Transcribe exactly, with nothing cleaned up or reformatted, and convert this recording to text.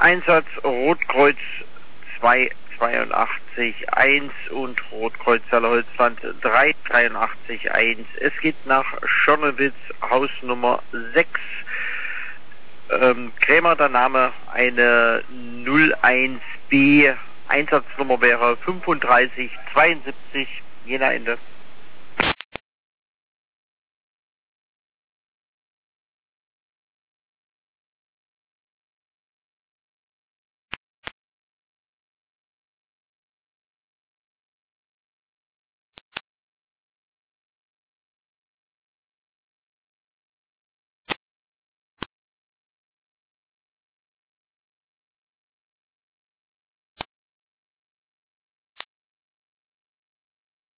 Einsatz Rotkreuz zwei zweiundachtzig eins und Rotkreuz Zellerholzland drei dreiundachtzig eins. Es geht nach Schornewitz, Hausnummer sechs. Ähm, Krämer, der Name, eine null eins B. Einsatznummer wäre fünfunddreißig zweiundsiebzig. Jena Ende.